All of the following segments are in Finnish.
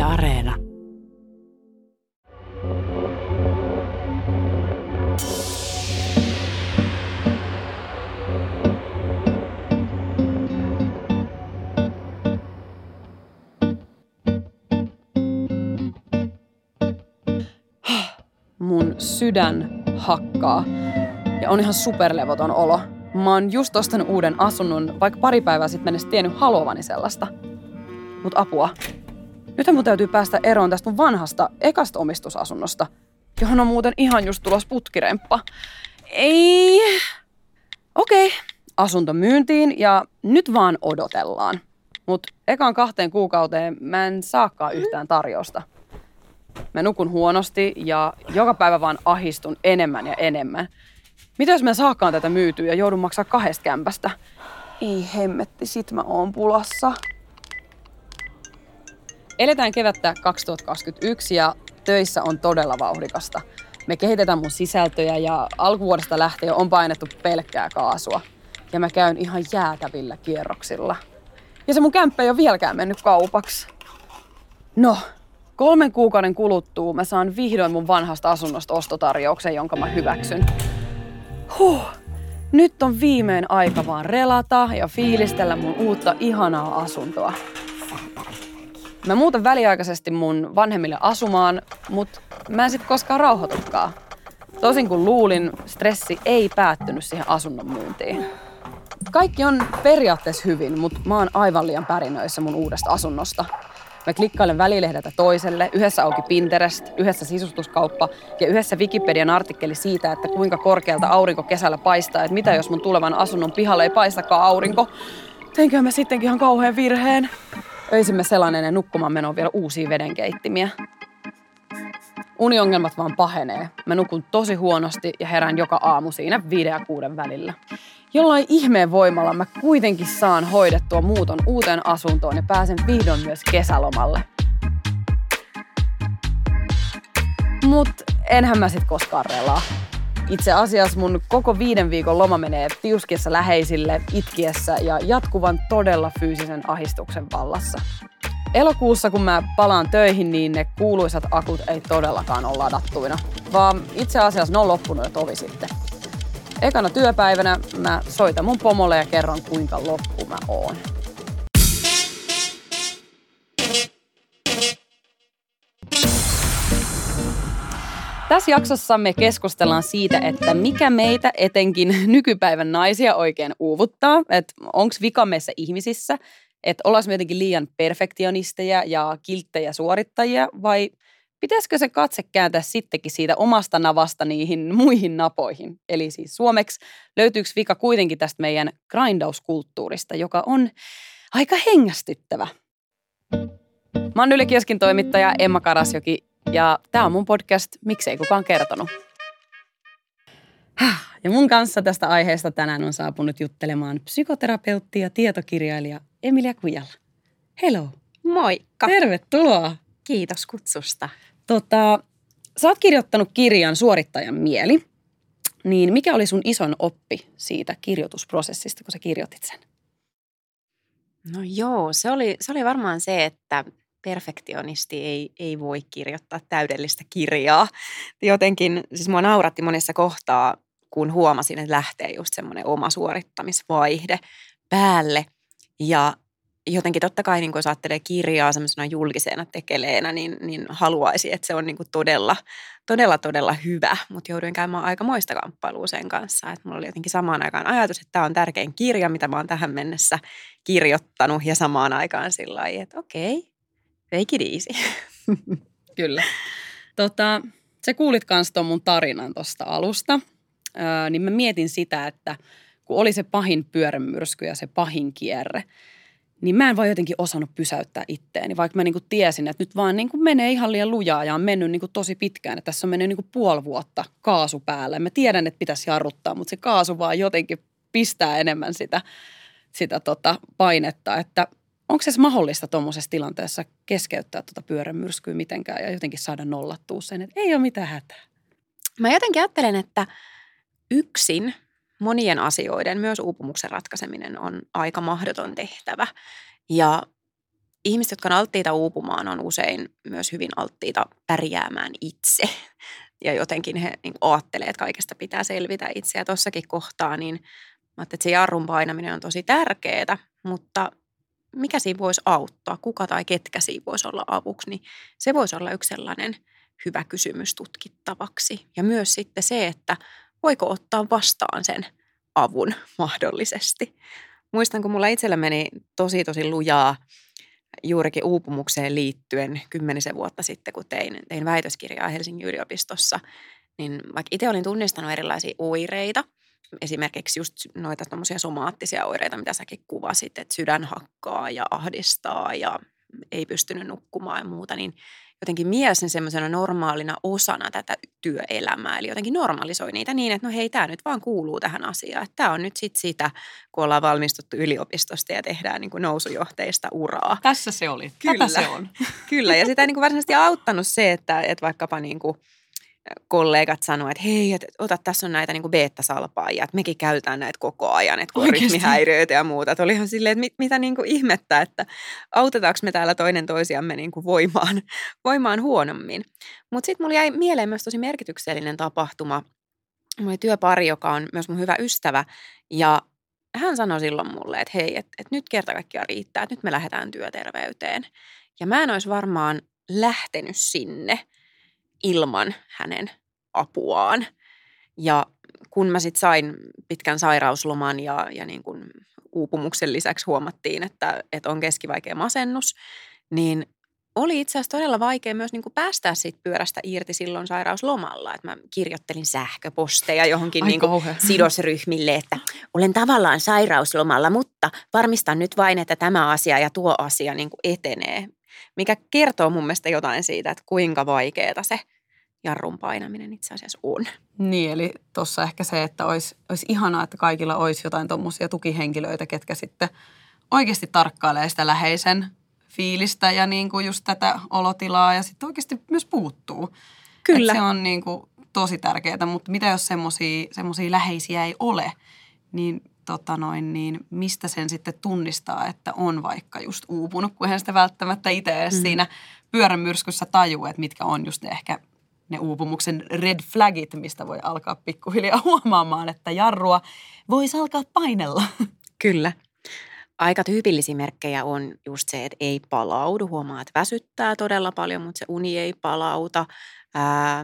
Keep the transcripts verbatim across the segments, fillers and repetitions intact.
Areena. Mun sydän hakkaa ja on ihan superlevoton olo. Mä oon just ostanut uuden asunnon, vaikka pari päivää sitten edes tiennyt haluavani sellaista. Mut apua. Nythän mun täytyy päästä eroon tästä mun vanhasta ekasta omistusasunnosta, johon on muuten ihan just tulos putkiremppa. Ei. Okei, asunto myyntiin ja nyt vaan odotellaan. Mut ekaan kahteen kuukauteen mä en saakaan yhtään tarjousta. Mä nukun huonosti ja joka päivä vaan ahistun enemmän ja enemmän. Mitä jos mä saakaan tätä myytyä ja joudun maksaa kahdesta kämpästä? Ei hemmetti, sit mä oon pulassa. Eletään kevättä kaksituhattakaksikymmentäyksi ja töissä on todella vauhdikasta. Me kehitetään mun sisältöjä ja alkuvuodesta lähtien on painettu pelkkää kaasua. Ja mä käyn ihan jäätävillä kierroksilla. Ja se mun kämppä ei ole vieläkään mennyt kaupaksi. No, kolmen kuukauden kuluttua mä saan vihdoin mun vanhasta asunnosta ostotarjouksen, jonka mä hyväksyn. Huh. Nyt on viimein aika vaan relata ja fiilistellä mun uutta ihanaa asuntoa. Mä muutan väliaikaisesti mun vanhemmille asumaan, mut mä en sit koskaan rauhoitukaan. Tosin kun luulin, stressi ei päättynyt siihen asunnon myyntiin. Kaikki on periaatteessa hyvin, mut mä oon aivan liian pärinöissä mun uudesta asunnosta. Mä klikkailen välilehdeltä toiselle, yhdessä auki Pinterest, yhdessä sisustuskauppa ja yhdessä Wikipedian artikkeli siitä, että kuinka korkealta aurinko kesällä paistaa, että mitä jos mun tulevan asunnon pihalle ei paistakaan aurinko. Teinkö mä sittenkin ihan kauhean virheen? Öisimme sellainen ennen nukkumaan menoon vielä uusia vedenkeittimiä. Uniongelmat vaan pahenee. Mä nukun tosi huonosti ja herään joka aamu siinä viiden ja kuuden välillä. Jollain ihmeen voimalla mä kuitenkin saan hoidettua muuton uuteen asuntoon ja pääsen vihdoin myös kesälomalle. Mut enhän mä sit koskaan relaa. Itse asiassa mun koko viiden viikon loma menee tiuskiessa läheisille, itkiessä ja jatkuvan todella fyysisen ahdistuksen vallassa. Elokuussa, kun mä palaan töihin, niin ne kuuluisat akut ei todellakaan ole ladattuina, vaan itse asiassa ne on loppunut jo tovi sitten. Ekana työpäivänä mä soitan mun pomolle ja kerron, kuinka loppu mä oon. Tässä jaksossa me keskustellaan siitä, että mikä meitä etenkin nykypäivän naisia oikein uuvuttaa. Että onko vika meissä ihmisissä, että ollaanko me jotenkin liian perfektionisteja ja kilttejä suorittajia vai pitäisikö se katse kääntää sittenkin siitä omasta navasta niihin muihin napoihin? Eli siis suomeksi löytyykö vika kuitenkin tästä meidän grindauskulttuurista, joka on aika hengästyttävä. Mä oon Yle Kioskin toimittaja Emma Karasjoki ja tää on mun podcast Miksei kukaan kertonut. Ja mun kanssa tästä aiheesta tänään on saapunut juttelemaan psykoterapeutti ja tietokirjailija Emilia Kujala. Hello. Moikka. Tervetuloa. Kiitos kutsusta. Tota, sä oot kirjoittanut kirjan Suorittajan mieli. Niin mikä oli sun ison oppi siitä kirjoitusprosessista, kun sä kirjoitit sen? No joo, se oli, se oli varmaan se, että perfektionisti ei, ei voi kirjoittaa täydellistä kirjaa. Jotenkin, siis mua nauratti monessa kohtaa, kun huomasin, että lähtee just semmoinen oma suorittamisvaihde päälle. Ja jotenkin totta kai, niin kun jos ajattelee kirjaa semmoisena julkisena tekeleenä, niin, niin haluaisi, että se on niin kuin todella, todella, todella hyvä. Mutta jouduin käymään aika moista kamppailua sen kanssa. Että mulla oli jotenkin samaan aikaan ajatus, että tämä on tärkein kirja, mitä mä oon tähän mennessä kirjoittanut. Ja samaan aikaan sillä lailla, että okei, take it easy. Kyllä. Tota, sä kuulit kans ton mun tarinan tuosta alusta. Öö, niin mä mietin sitä, että kun oli se pahin pyörämyrsky ja se pahin kierre, niin mä en vaan jotenkin osannut pysäyttää itteeni, vaikka mä niinku tiesin, että nyt vaan niinku menee ihan liian lujaa ja on mennyt niinku tosi pitkään. Että tässä on mennyt niinku puoli vuotta kaasu päälle. Mä tiedän, että pitäisi jarruttaa, mutta se kaasu vaan jotenkin pistää enemmän sitä, sitä tota painetta. Että onko se mahdollista tuommoisessa tilanteessa keskeyttää tuota pyörämyrskyä mitenkään ja jotenkin saada nollattua sen, että ei ole mitään hätää? Mä jotenkin ajattelen, että yksin monien asioiden, myös uupumuksen ratkaiseminen on aika mahdoton tehtävä. Ja ihmiset, jotka on alttiita uupumaan, on usein myös hyvin alttiita pärjäämään itse. Ja jotenkin he niin ajattelee, että kaikesta pitää selvitä itse. Ja tossakin kohtaa, niin mä ajattelin, että se jarrun painaminen on tosi tärkeää, mutta mikä siinä voisi auttaa, kuka tai ketkä siinä voisi olla avuksi, niin se voisi olla yksi sellainen hyvä kysymys tutkittavaksi. Ja myös sitten se, että voiko ottaa vastaan sen avun mahdollisesti. Muistan, kun mulla itsellä meni tosi tosi lujaa juurikin uupumukseen liittyen kymmenisen vuotta sitten, kun tein, tein väitöskirjaa Helsingin yliopistossa, niin vaikka itse olin tunnistanut erilaisia oireita, esimerkiksi just noita tommosia somaattisia oireita, mitä säkin kuvasit, että sydän hakkaa ja ahdistaa ja ei pystynyt nukkumaan ja muuta, niin jotenkin mielsin semmoisena normaalina osana tätä työelämää. Eli jotenkin normalisoi niitä niin, että no hei, tämä nyt vaan kuuluu tähän asiaan. Että tämä on nyt sitten sitä, kun ollaan valmistuttu yliopistosta ja tehdään niin kuin nousujohteista uraa. Tässä se oli. Kyllä. Tätä se on. Kyllä, ja sitä ei niin kuin varsinaisesti auttanut se, että, että vaikkapa niin kuin kollegat sanoivat, että hei, että ota, tässä on näitä niin kuin beetta-salpaajia, että mekin käytetään näitä koko ajan, että kun on rytmihäiriöitä ja muuta. Että olihan silleen, että mit, mitä niin kuin ihmettä, että autetaanko me täällä toinen toisiamme niin kuin voimaan, voimaan huonommin. Mutta sitten mulla jäi mieleen myös tosi merkityksellinen tapahtuma. Mulla oli työpari, joka on myös mun hyvä ystävä, ja hän sanoi silloin mulle, että hei, että, että nyt kerta kaikkiaan riittää, että nyt me lähdetään työterveyteen. Ja mä en olisi varmaan lähtenyt sinne ilman hänen apuaan. Ja kun mä sitten sain pitkän sairausloman ja, ja niin kun uupumuksen lisäksi huomattiin, että, että on keskivaikea masennus, niin oli itse asiassa todella vaikea myös niin kuin päästää siitä pyörästä irti silloin sairauslomalla. Että mä kirjoittelin sähköposteja johonkin niin kuin sidosryhmille, että olen tavallaan sairauslomalla, mutta varmistan nyt vain, että tämä asia ja tuo asia niin kuin etenee. Mikä kertoo mun mielestä jotain siitä, että kuinka vaikeaa se jarrun painaminen itse asiassa on. Niin, eli tuossa ehkä se, että olisi, olisi ihanaa, että kaikilla olisi jotain tuommoisia tukihenkilöitä, ketkä sitten oikeasti tarkkailee sitä läheisen fiilistä ja niin kuin just tätä olotilaa ja sitten oikeasti myös puuttuu. Kyllä. Että se on niin kuin tosi tärkeää, mutta mitä jos semmoisia läheisiä ei ole, niin Tota noin, niin mistä sen sitten tunnistaa, että on vaikka just uupunut, kun eihän sitä välttämättä itse edes mm. siinä pyörän myrskyssä tajuu, että mitkä on just ne ehkä ne uupumuksen red flagit, mistä voi alkaa pikkuhiljaa huomaamaan, että jarrua voisi alkaa painella. Kyllä. Aika tyypillisiä merkkejä on just se, että ei palaudu. Huomaa, että väsyttää todella paljon, mutta se uni ei palauta. Ää,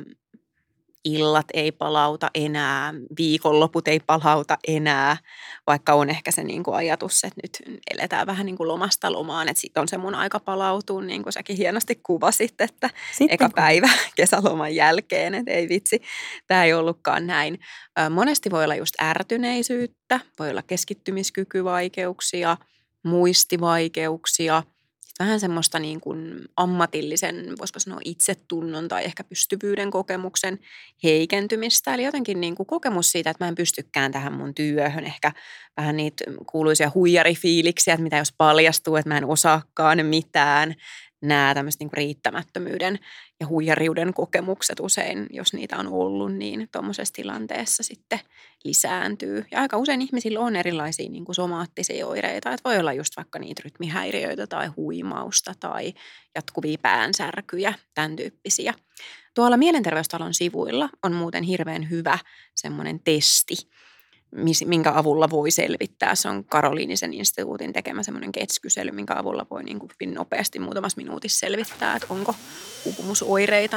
illat ei palauta enää, viikonloput ei palauta enää, vaikka on ehkä se niin kuin ajatus, että nyt eletään vähän niin kuin lomasta lomaan, että sitten on se mun aika palautua, niin kuin säkin hienosti kuvasit, että sitten eka kun... päivä kesäloman jälkeen, että ei vitsi, tämä ei ollutkaan näin. Monesti voi olla just ärtyneisyyttä, voi olla keskittymiskykyvaikeuksia, muistivaikeuksia, vähän semmoista niin kuin ammatillisen, voisiko sanoa itsetunnon tai ehkä pystyvyyden kokemuksen heikentymistä. Eli jotenkin niin kuin kokemus siitä, että mä en pystykään tähän mun työhön. Ehkä vähän niitä kuuluisia huijarifiiliksiä, että mitä jos paljastuu, että mä en osaakaan mitään. Nämä tämmöiset niin kuin riittämättömyyden ja huijariuden kokemukset usein, jos niitä on ollut, niin tuommoisessa tilanteessa sitten lisääntyy. Ja aika usein ihmisillä on erilaisia niin kuin somaattisia oireita, että voi olla just vaikka niitä rytmihäiriöitä tai huimausta tai jatkuvia päänsärkyjä, tämän tyyppisiä. Tuolla Mielenterveystalon sivuilla on muuten hirveän hyvä semmoinen testi, minkä avulla voi selvittää. Se on Karoliinisen instituutin tekemä semmoinen G E T S-kysely, minkä avulla voi niin kuin hyvin nopeasti muutamassa minuutissa selvittää, että onko uupumusoireita.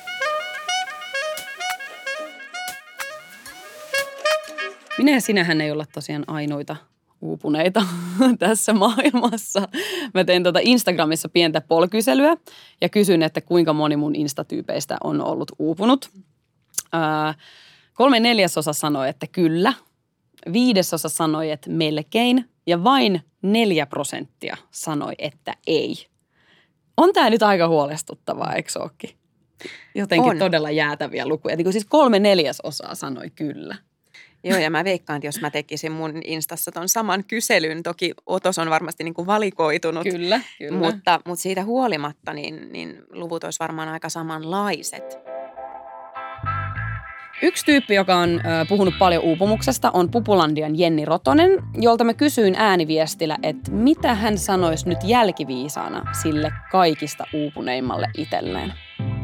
Minä ja sinähän ei olla tosiaan ainoita uupuneita tässä maailmassa. Mä tein tuota Instagramissa pientä polkyselyä ja kysyn, että kuinka moni mun instatyypeistä on ollut uupunut. Ää, kolme neljäsosa sanoi, että kyllä. Viidesosa sanoi, että melkein. Ja vain neljä prosenttia sanoi, että ei. On tää nyt aika huolestuttavaa, eikö ookin? Jotenkin on. Todella jäätäviä lukuja. Niin siis kolme neljäsosaa sanoi kyllä. Joo, ja mä veikkaan, että jos mä tekisin mun Instassa ton saman kyselyn, toki otos on varmasti niin kuin valikoitunut. Kyllä, kyllä. Mutta, mutta siitä huolimatta, niin, niin luvut olisi varmaan aika samanlaiset. Yksi tyyppi, joka on ö, puhunut paljon uupumuksesta, on Pupulandian Jenni Rotonen, jolta mä kysyin ääniviestillä, että mitä hän sanoisi nyt jälkiviisaana sille kaikista uupuneimmalle itselleen.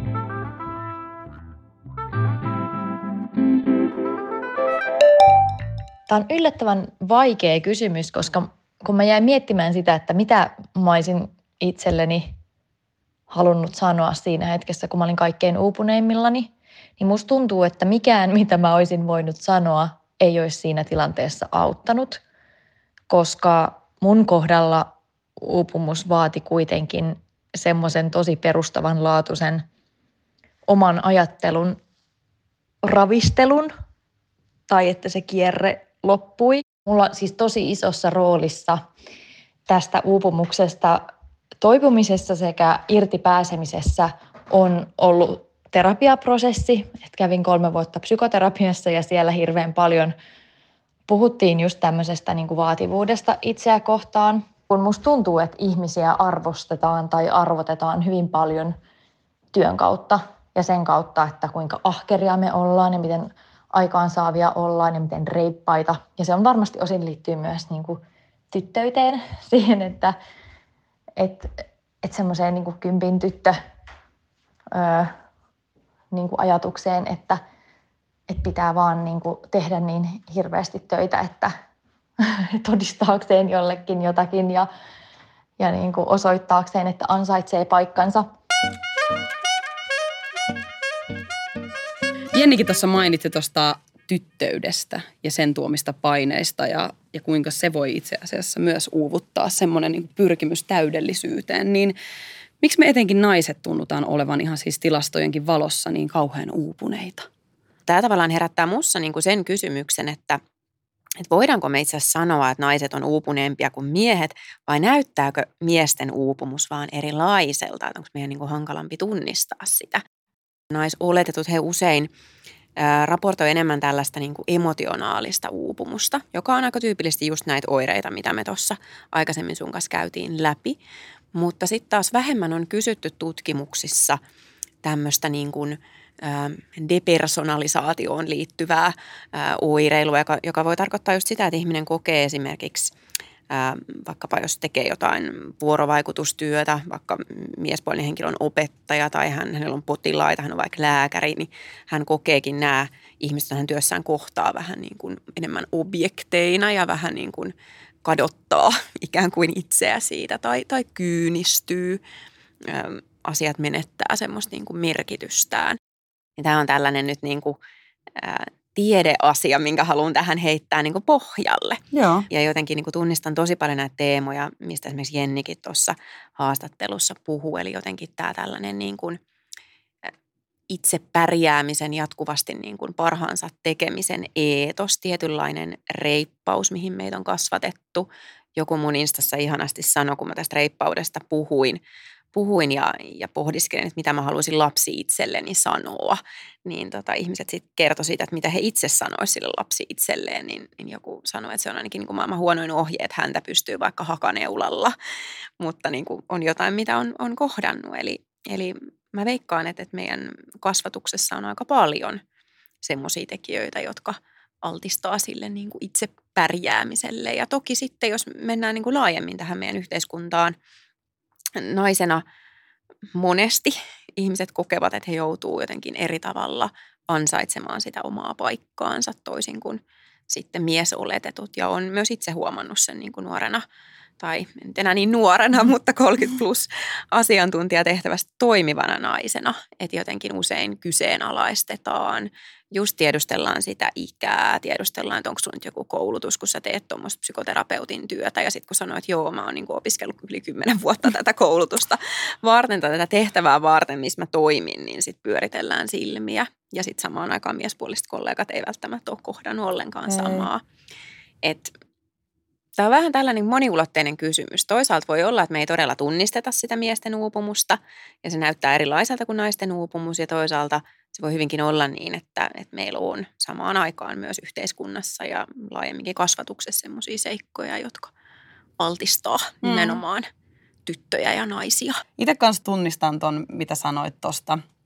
Tämä on yllättävän vaikea kysymys, koska kun mä jäin miettimään sitä, että mitä mä olisin itselleni halunnut sanoa siinä hetkessä, kun mä olin kaikkein uupuneimmillani, niin musta tuntuu, että mikään, mitä mä olisin voinut sanoa, ei olisi siinä tilanteessa auttanut, koska mun kohdalla uupumus vaati kuitenkin semmoisen tosi perustavanlaatuisen oman ajattelun ravistelun, tai että se kierre loppui. Mulla on siis tosi isossa roolissa tästä uupumuksesta toipumisessa sekä irti pääsemisessä on ollut terapiaprosessi. Et kävin kolme vuotta psykoterapiassa ja siellä hirveän paljon puhuttiin just tämmöisestä niin kuin vaativuudesta itseä kohtaan. Kun musta tuntuu, että ihmisiä arvostetaan tai arvotetaan hyvin paljon työn kautta ja sen kautta, että kuinka ahkeria me ollaan ja miten aikaansaavia ollaan ja miten reippaita. Ja se on varmasti osin liittyy myös niin kuin tyttöyteen siihen, että et, et semmoiseen niin kuin kympin tyttö öö, niin kuin ajatukseen, että et pitää vaan niin kuin tehdä niin hirveästi töitä, että todistaakseen jollekin jotakin ja, ja niin kuin osoittaakseen, että ansaitsee paikkansa. Jennikin tuossa mainitsi tuosta tyttöydestä ja sen tuomista paineista ja, ja kuinka se voi itse asiassa myös uuvuttaa semmoinen niin pyrkimys täydellisyyteen. Niin miksi me etenkin naiset tunnutaan olevan ihan siis tilastojenkin valossa niin kauhean uupuneita? Tämä tavallaan herättää minussa niin kuin sen kysymyksen, että, että voidaanko me itse asiassa sanoa, että naiset on uupuneempia kuin miehet vai näyttääkö miesten uupumus vaan erilaiselta? Että onko meidän niin kuin hankalampi tunnistaa sitä? Naisoletetut he usein ää, raportoi enemmän tällaista niin kuin emotionaalista uupumusta, joka on aika tyypillisesti just näitä oireita, mitä me tuossa aikaisemmin sun kanssa käytiin läpi. Mutta sitten taas vähemmän on kysytty tutkimuksissa tämmöistä niin kuin ää, depersonalisaatioon liittyvää ää, oireilua, joka, joka voi tarkoittaa just sitä, että ihminen kokee esimerkiksi Ää, vaikkapa jos tekee jotain vuorovaikutustyötä, vaikka miespuolinen henkilö on opettaja tai hän, hänellä on potilaita, hän on vaikka lääkäri, niin hän kokeekin nämä ihmiset, hän työssään kohtaa vähän niin kuin enemmän objekteina ja vähän niin kuin kadottaa ikään kuin itseä siitä tai, tai kyynistyy, ää, asiat menettää semmoista niin kuin merkitystään. Ja tämä on tällainen nyt niin kuin, ää, tiedeasia, minkä haluan tähän heittää niin kuin pohjalle. Joo. Ja jotenkin niin kuin tunnistan tosi paljon näitä teemoja, mistä esimerkiksi Jennikin tuossa haastattelussa puhuu. Eli jotenkin tämä tällainen niin kuin itse pärjäämisen, jatkuvasti niin kuin parhaansa tekemisen eetos, tietynlainen reippaus, mihin meitä on kasvatettu. Joku mun instassa ihanasti sanoi, kun mä tästä reippaudesta puhuin, puhuin ja, ja pohdiskelin, että mitä mä haluaisin lapsi itselleni sanoa, niin tota, ihmiset sitten kertoi siitä, että mitä he itse sanoisivat sille lapsi itselleen, niin, niin joku sanoi, että se on ainakin niin kuin maailman huonoin ohje, että häntä pystyy vaikka hakaneulalla, mutta niin kuin on jotain, mitä on, on kohdannut. Eli, eli mä veikkaan, että, että meidän kasvatuksessa on aika paljon semmoisia tekijöitä, jotka altistaa sille niin kuin itse pärjäämiselle. Ja toki sitten, jos mennään niin kuin laajemmin tähän meidän yhteiskuntaan, naisena monesti ihmiset kokevat, että he joutuu jotenkin eri tavalla ansaitsemaan sitä omaa paikkaansa toisin kuin sitten miesoletetut. Ja on myös itse huomannut sen niin kuin nuorena, tai en enää niin nuorena, mutta kolmekymmentä plus asiantuntijatehtävästä toimivana naisena. Että jotenkin usein kyseenalaistetaan, just tiedustellaan sitä ikää, tiedustellaan, että onko sulla nyt joku koulutus, kun sä teet tuommoista psykoterapeutin työtä. Ja sitten kun sanoit, että joo, mä oon niinku opiskellut yli kymmenen vuotta tätä koulutusta varten tai tätä tehtävää varten, missä mä toimin, niin sitten pyöritellään silmiä. Ja sitten samaan aikaan miespuoliset kollegat ei välttämättä ole kohdannut ollenkaan samaa. Että tämä on vähän tällainen moniulotteinen kysymys. Toisaalta voi olla, että me ei todella tunnisteta sitä miesten uupumusta ja se näyttää erilaiselta kuin naisten uupumus. Ja toisaalta se voi hyvinkin olla niin, että, että meillä on samaan aikaan myös yhteiskunnassa ja laajemminkin kasvatuksessa sellaisia seikkoja, jotka altistaa nimenomaan mm. tyttöjä ja naisia. Itse kanssa tunnistan ton, mitä sanoit tuosta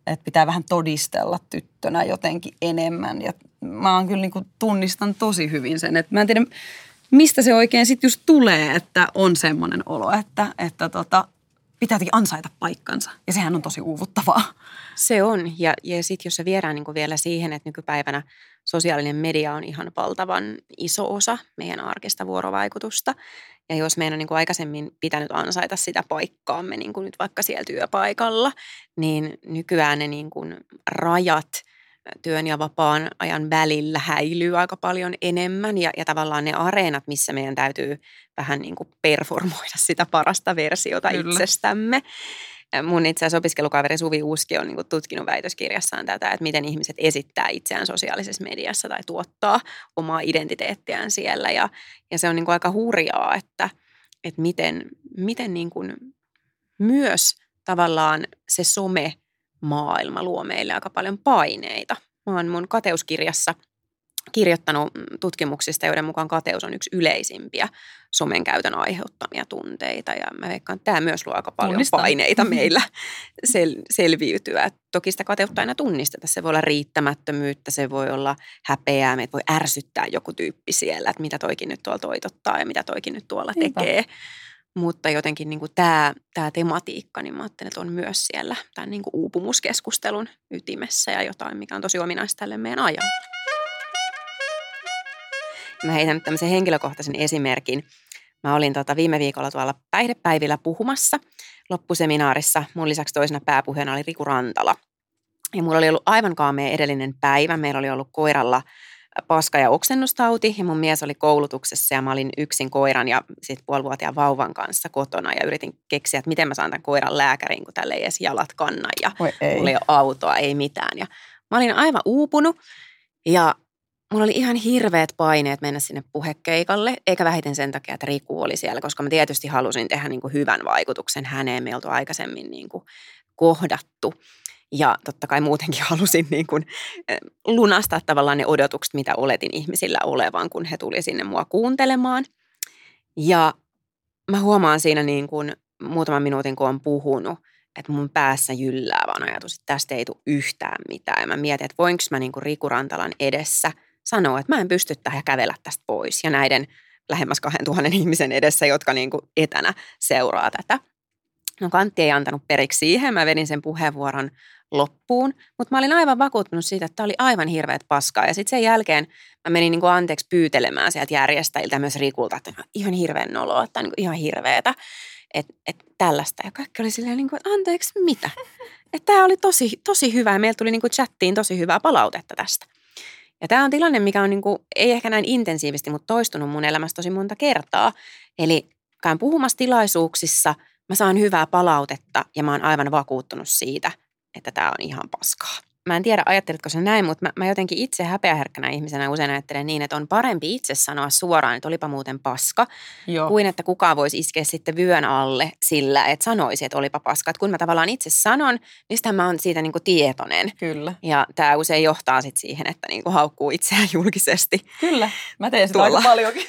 että pitää vähän todistella tyttönä jotenkin enemmän. Ja mä oon kyllä niin kuin tunnistan tosi hyvin sen, että mä en tiedä, mistä se oikein sitten just tulee, että on semmoinen olo, että, että tota, pitää jotenkin ansaita paikkansa. Ja sehän on tosi uuvuttavaa. Se on. Ja, ja sitten jos se viedään niin kuin vielä siihen, että nykypäivänä sosiaalinen media on ihan valtavan iso osa meidän arkista vuorovaikutusta. Ja jos meidän on niin kuin aikaisemmin pitänyt ansaita sitä paikkaamme niin kuin nyt vaikka siellä työpaikalla, niin nykyään ne niin kuin rajat työn ja vapaan ajan välillä häilyy aika paljon enemmän. Ja, ja tavallaan ne areenat, missä meidän täytyy vähän niin kuin performoida sitä parasta versiota Kyllä. itsestämme. Mun itse asiassa opiskelukaveri Suvi Uuski on niin kuin tutkinut väitöskirjassaan tätä, että miten ihmiset esittää itseään sosiaalisessa mediassa tai tuottaa omaa identiteettiään siellä. Ja, ja se on niin kuin aika hurjaa, että, että miten, miten niin kuin myös tavallaan se some-maailma luo meille aika paljon paineita. Mä oon mun kateuskirjassa kirjoittanut tutkimuksista, joiden mukaan kateus on yksi yleisimpiä somen käytön aiheuttamia tunteita. Ja mä veikkaan, että tämä myös luo aika paljon Tunnistan. paineita meillä sel- selviytyä. Toki sitä kateutta aina tunnisteta. Se voi olla riittämättömyyttä, se voi olla häpeää, meitä voi ärsyttää joku tyyppi siellä, että mitä toikin nyt tuolla toitottaa ja mitä toikin nyt tuolla tekee. Niinpä. Mutta jotenkin niin kuin tämä, tämä tematiikka, niin mä ajattelen, että on myös siellä tämän niin kuin uupumuskeskustelun ytimessä ja jotain, mikä on tosi ominaista tälle meidän ajalle. Mä heitän nyt tämmöisen henkilökohtaisen esimerkin. Mä olin tota viime viikolla tuolla päihdepäivillä puhumassa loppuseminaarissa. Mun lisäksi toisena pääpuheena oli Riku Rantala. Ja mulla oli ollut aivan kaamea edellinen päivä. Meillä oli ollut koiralla paska- ja oksennustauti ja mun mies oli koulutuksessa ja mä olin yksin koiran ja sitten puolivuotiaan vauvan kanssa kotona ja yritin keksiä, että miten mä saan tämän koiran lääkäriin, kun tälle ei edes jalat kanna ja mulla ei ole autoa, ei mitään. Ja mä olin aivan uupunut ja mulla oli ihan hirveät paineet mennä sinne puhekeikalle, eikä vähiten sen takia, että Riku oli siellä, koska mä tietysti halusin tehdä niin kuin hyvän vaikutuksen häneen. Me ei oltu aikaisemmin niin kuin kohdattu. Ja totta kai muutenkin halusin niin kuin lunastaa tavallaan ne odotukset, mitä oletin ihmisillä olevan, kun he tuli sinne mua kuuntelemaan. Ja mä huomaan siinä niin kuin muutaman minuutin, kun on puhunut, että mun päässä jyllää vaan ajatus, että tästä ei tule yhtään mitään. Ja mä mietin, että voinko mä niin kuin Riku Rantalan edessä sanoa, että mä en pysty tähän ja kävellä tästä pois. Ja näiden lähemmäs kahden tuhannen ihmisen edessä, jotka niin kuin etänä seuraa tätä. No Kantti ei antanut periksi siihen. Mä vedin sen puheenvuoron loppuun, mutta mä olin aivan vakuuttunut siitä, että tämä oli aivan hirveät paskaa. Ja sitten sen jälkeen mä menin niin kuin anteeksi pyytelemään sieltä järjestäjiltä myös Rikulta, että ihan hirveän noloa, että niin ihan hirveetä, että et tällaista. Ja kaikki oli silleen, niin kuin, että anteeksi mitä? Että tämä oli tosi, tosi hyvä ja meillä tuli niin kuin chattiin tosi hyvää palautetta tästä. Ja tämä on tilanne, mikä on niin kuin, ei ehkä näin intensiivisesti, mutta toistunut mun elämässä tosi monta kertaa. Eli käyn puhumassa tilaisuuksissa, mä saan hyvää palautetta ja mä oon aivan vakuuttunut siitä, että tämä on ihan paskaa. Mä en tiedä, ajattelitko sä näin, mutta mä, mä jotenkin itse häpeäherkkänä ihmisenä usein ajattelen niin, että on parempi itse sanoa suoraan, että olipa muuten paska, Joo. kuin että kukaan voisi iskeä sitten vyön alle sillä, että sanoisi, että olipa paska. Että kun mä tavallaan itse sanon, niin sitä mä oon siitä niin kuin tietoinen. Kyllä. Ja tämä usein johtaa sitten siihen, että niin kuin haukkuu itseään julkisesti. Kyllä, mä teen sitä aika paljonkin.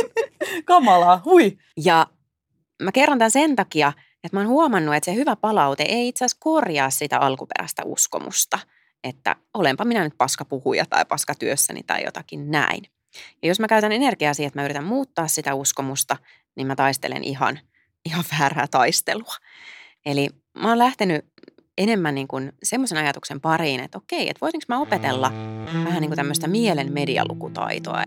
Kamalaa, hui. Ja mä kerron tämän sen takia, että mä oon huomannut, että se hyvä palaute ei itse asiassa korjaa sitä alkuperäistä uskomusta, että olenpa minä nyt paska puhuja tai paska työssäni tai jotakin näin. Ja jos mä käytän energiaa siihen, että mä yritän muuttaa sitä uskomusta, niin mä taistelen ihan, ihan väärää taistelua. Eli mä oon lähtenyt enemmän niin kuin semmoisen ajatuksen pariin, että okei, että voisinko mä opetella vähän niin kuin tämmöistä mielen medialukutaitoa.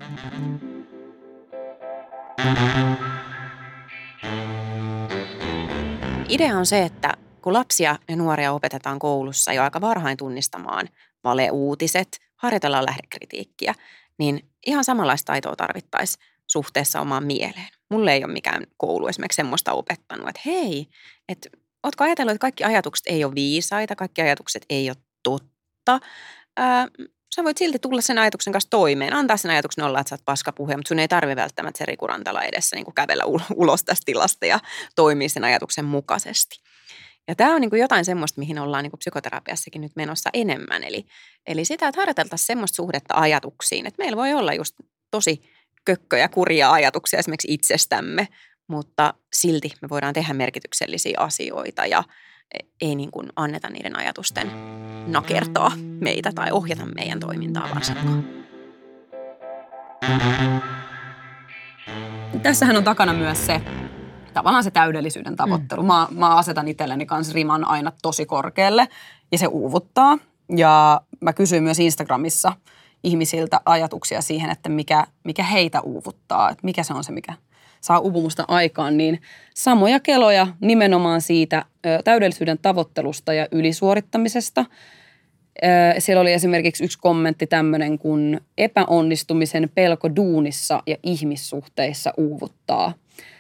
Idea on se, että kun lapsia ja nuoria opetetaan koulussa jo aika varhain tunnistamaan valeuutiset, harjoitellaan lähdekritiikkiä, niin ihan samanlaista taitoa tarvittaisiin suhteessa omaan mieleen. Mulle ei ole mikään koulu esimerkiksi semmoista opettanut, että hei, että ootko ajatellut, että kaikki ajatukset ei ole viisaita, kaikki ajatukset ei ole totta. Ää, sä voit silti tulla sen ajatuksen kanssa toimeen, antaa sen ajatuksen olla, että sä oot paskapuhuja, mutta sun ei tarvitse välttämättä se Riku Rantala edessä niin kuin kävellä ulos tästä tilasta ja toimia sen ajatuksen mukaisesti. Ja tämä on niin kuin jotain semmoista, mihin ollaan niin kuin psykoterapiassakin nyt menossa enemmän. Eli, eli sitä, että harjoiteltaisiin semmoista suhdetta ajatuksiin, että meillä voi olla just tosi kökköjä, kurjia ajatuksia esimerkiksi itsestämme, mutta silti me voidaan tehdä merkityksellisiä asioita ja ei niin kuin anneta niiden ajatusten nakertaa meitä tai ohjata meidän toimintaa varsinkaan. Tässähän on takana myös se, tavallaan se täydellisyyden tavoittelu. Mm. Mä, mä asetan itselleni kanssa riman aina tosi korkealle ja se uuvuttaa. Ja mä kysyin myös Instagramissa ihmisiltä ajatuksia siihen, että mikä, mikä heitä uuvuttaa, että mikä se on se, mikä saa uupumusta aikaan, niin samoja keloja nimenomaan siitä ö, täydellisyyden tavoittelusta ja ylisuorittamisesta. Ö, siellä oli esimerkiksi yksi kommentti tämmöinen, kun epäonnistumisen pelko duunissa ja ihmissuhteissa uuvuttaa.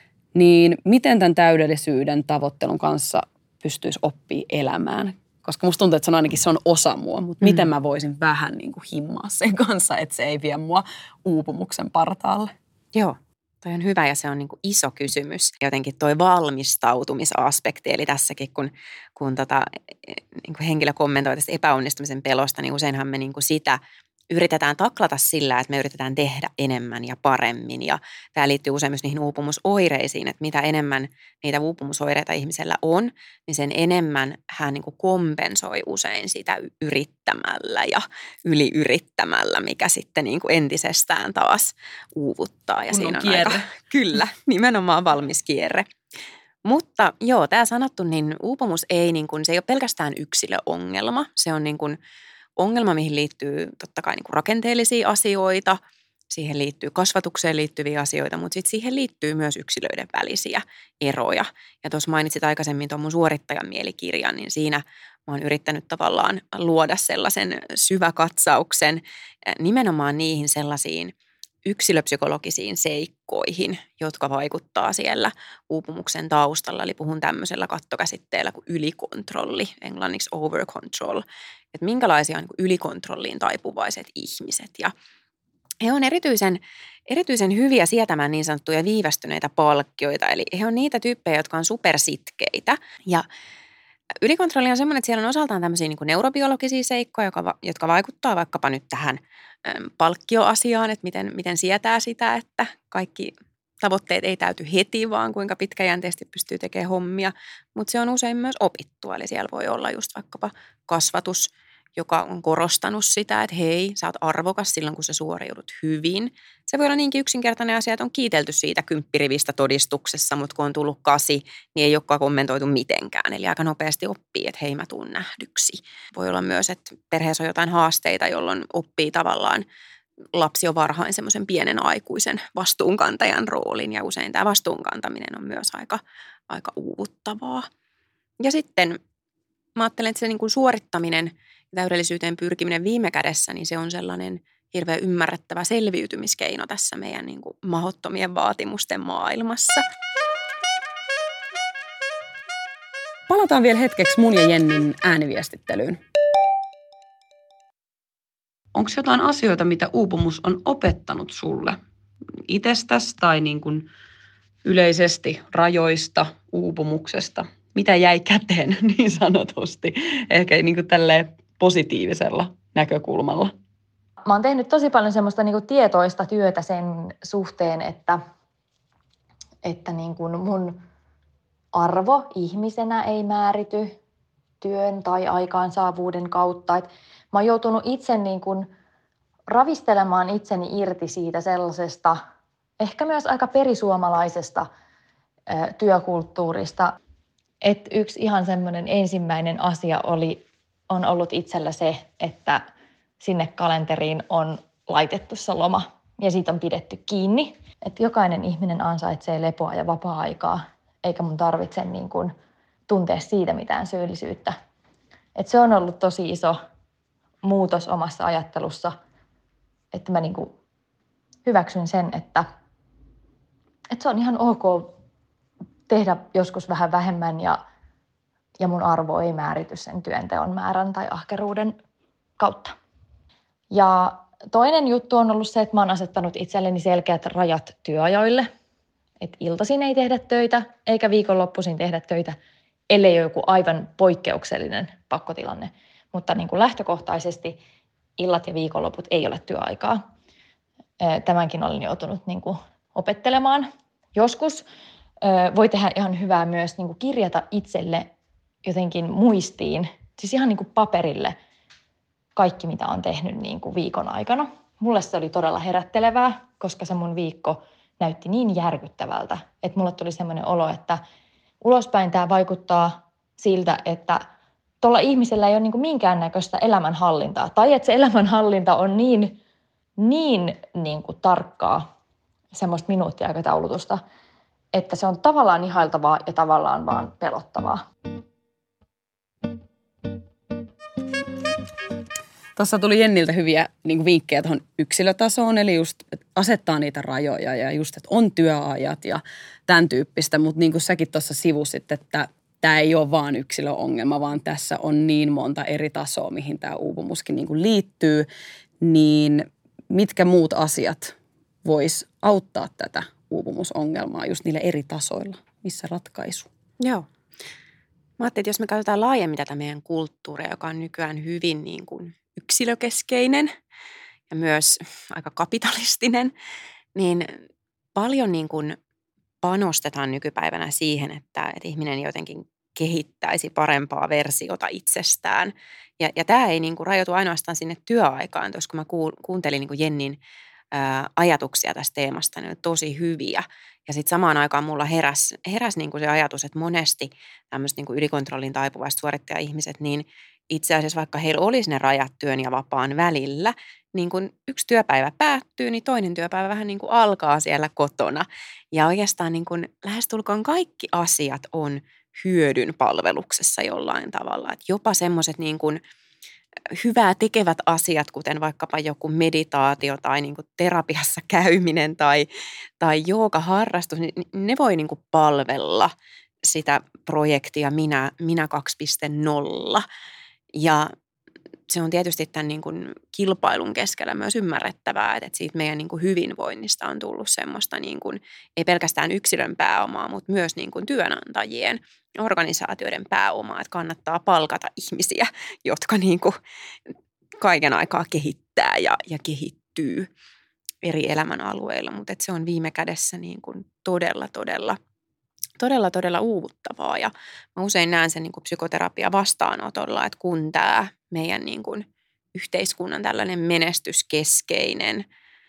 Niin miten tämän täydellisyyden tavoittelun kanssa pystyisi oppii elämään? Koska musta tuntuu, että se on ainakin se on osa mua, mutta mm. miten mä voisin vähän niin kuin himmaa sen kanssa, että se ei vie mua uupumuksen partaalle. Joo, toi on hyvä ja se on niin kuin iso kysymys. Jotenkin toi valmistautumisaspekti, eli tässäkin kun, kun tota, niin kuin henkilö kommentoi tästä epäonnistumisen pelosta, niin useinhan me niin kuin sitä yritetään taklata sillä, että me yritetään tehdä enemmän ja paremmin. Ja tämä liittyy usein myös niihin uupumusoireisiin, että mitä enemmän niitä uupumusoireita ihmisellä on, niin sen enemmän hän niin kuin kompensoi usein sitä yrittämällä ja yliyrittämällä, mikä sitten niin kuin entisestään taas uuvuttaa. Ja kun siinä on on aika, kyllä, nimenomaan valmis kierre. Mutta joo, tämä sanottu, niin uupumus ei, niin kuin, se ei ole pelkästään yksilöongelma. Se on niin kuin ongelma, mihin liittyy totta kai niin kuin rakenteellisia asioita, siihen liittyy kasvatukseen liittyviä asioita, mutta sitten siihen liittyy myös yksilöiden välisiä eroja. Ja tuossa mainitsit aikaisemmin tuon mun suorittajan mielikirjan, niin siinä mä oon yrittänyt tavallaan luoda sellaisen syväkatsauksen nimenomaan niihin sellaisiin yksilöpsykologisiin seikkoihin, jotka vaikuttaa siellä uupumuksen taustalla. Eli puhun tämmöisellä kattokäsitteellä kuin ylikontrolli, englanniksi over control. Että minkälaisia on niin ylikontrolliin taipuvaiset ihmiset. Ja he on erityisen, erityisen hyviä sietämään niin sanottuja viivästyneitä palkkioita. Eli he on niitä tyyppejä, jotka on supersitkeitä. Ja ylikontrolli on semmoinen, että siellä on osaltaan tämmöisiä niin kuin neurobiologisia seikkoja, jotka, jotka vaikuttaa vaikkapa nyt tähän palkkioasiaan, että miten, miten sietää sitä, että kaikki tavoitteet ei täyty heti, vaan kuinka pitkäjänteisesti pystyy tekemään hommia. Mutta se on usein myös opittua, eli siellä voi olla just vaikkapa kasvatus, joka on korostanut sitä, että hei, sä oot arvokas silloin, kun sä suoriudut hyvin. Se voi olla niinkin yksinkertainen asia, että on kiitelty siitä kymppirivistä todistuksessa, mutta kun on tullut kasi, niin ei olekaan kommentoitu mitenkään. Eli aika nopeasti oppii, että hei, mä tuun nähdyksi. Voi olla myös, että perheessä on jotain haasteita, jolloin oppii tavallaan lapsi on varhain semmoisen pienen aikuisen vastuunkantajan roolin, ja usein tämä vastuunkantaminen on myös aika, aika uuvuttavaa. Ja sitten mä ajattelen, että se niin kuin suorittaminen ja täydellisyyteen pyrkiminen viime kädessä, niin se on sellainen hirveän ymmärrettävä selviytymiskeino tässä meidän niin kuin mahdottomien vaatimusten maailmassa. Palataan vielä hetkeksi mun ja Jennin ääniviestittelyyn. Onko jotain asioita, mitä uupumus on opettanut sulle itsestäsi tai niin kuin yleisesti rajoista, uupumuksesta? Mitä jäi käteen niin sanotusti, ehkä niin kuin tälleen positiivisella näkökulmalla? Mä oon tehnyt tosi paljon semmoista niin kuin tietoista työtä sen suhteen, että, että niin kuin mun arvo ihmisenä ei määrity työn tai aikaansaavuuden kautta. Et mä oon joutunut itse niin kuin ravistelemaan itseni irti siitä sellaisesta, ehkä myös aika perisuomalaisesta ö, työkulttuurista. Et yksi ihan semmoinen ensimmäinen asia oli, on ollut itsellä se, että sinne kalenteriin on laitettu se loma ja siitä on pidetty kiinni. Että jokainen ihminen ansaitsee lepoa ja vapaa-aikaa, eikä mun tarvitse niin kuin tuntea siitä mitään syyllisyyttä. Et se on ollut tosi iso muutos omassa ajattelussa, että mä niin kuin hyväksyn sen, että, että se on ihan ok tehdä joskus vähän vähemmän ja, ja mun arvo ei määrity sen työnteon määrän tai ahkeruuden kautta. Ja toinen juttu on ollut se, että mä oon asettanut itselleni selkeät rajat työajoille. Että iltaisin ei tehdä töitä eikä viikonloppuisin tehdä töitä, ellei ole joku aivan poikkeuksellinen pakkotilanne. Mutta niin kuin lähtökohtaisesti illat ja viikonloput ei ole työaikaa. Tämänkin olen joutunut niin kuin opettelemaan. Joskus voi tehdä ihan hyvää myös niin kuin kirjata itselle jotenkin muistiin, siis ihan niin kuin paperille kaikki, mitä on tehnyt niin kuin viikon aikana. Mulle se oli todella herättelevää, koska se mun viikko näytti niin järkyttävältä, että mulle tuli semmoinen olo, että ulospäin tämä vaikuttaa siltä, että tuolla ihmisellä ei ole niin kuin minkäännäköistä elämänhallintaa. Tai että se elämänhallinta on niin, niin, niin kuin tarkkaa, semmoista minuuttiaikataulutusta, että se on tavallaan ihailtavaa ja tavallaan vaan pelottavaa. Tuossa tuli Jenniltä hyviä niin kuin vinkkejä tuohon yksilötasoon, eli just että asettaa niitä rajoja ja just, että on työajat ja tämän tyyppistä. Mutta niin kuin säkin tuossa sivusit, että tämä ei ole vaan yksilöongelma, vaan tässä on niin monta eri tasoa, mihin tämä uupumuskin niin kuin liittyy. Niin mitkä muut asiat vois auttaa tätä uupumusongelmaa just niillä eri tasoilla? Missä ratkaisu? Joo. Mä ajattelin, että jos me katsotaan laajemmin tätä meidän kulttuuria, joka on nykyään hyvin niin kuin yksilökeskeinen ja myös aika kapitalistinen, niin paljon niin kuin panostetaan nykypäivänä siihen, että, että ihminen jotenkin kehittäisi parempaa versiota itsestään. Ja, ja tämä ei niin kuin rajoitu ainoastaan sinne työaikaan, koska kun mä kuuntelin niin kuin Jennin ää, ajatuksia tästä teemasta, niin ne tosi hyviä. Ja sitten samaan aikaan mulla heräsi heräs niin kuin se ajatus, että monesti tämmöiset niin kuin ylikontrollin taipuvaiset suorittaja-ihmiset, niin itse asiassa vaikka heillä olisi ne rajat työn ja vapaan välillä, niin kun yksi työpäivä päättyy, niin toinen työpäivä vähän niin kuin alkaa siellä kotona. Ja oikeastaan niin kuin lähestulkoon kaikki asiat on hyödyn palveluksessa jollain tavalla. Että jopa semmoiset niin kuin hyvää tekevät asiat, kuten vaikkapa joku meditaatio tai niin kuin terapiassa käyminen tai, tai joogaharrastus, niin ne voi niin kuin palvella sitä projektia Minä, minä kaksi piste nolla. Ja se on tietysti tämän niin kuin kilpailun keskellä myös ymmärrettävää, että siitä meidän niin kuin hyvinvoinnista on tullut semmoista niin kuin, ei pelkästään yksilön pääomaa, mutta myös niin kuin työnantajien, organisaatioiden pääomaa, että kannattaa palkata ihmisiä, jotka niin kuin kaiken aikaa kehittää ja, ja kehittyy eri elämänalueilla, mutta se on viime kädessä niin kuin todella, todella Todella, todella uuvuttavaa ja mä usein näen sen niin kuin psykoterapia vastaanotolla, että kun tämä meidän niin kuin yhteiskunnan tällainen menestyskeskeinen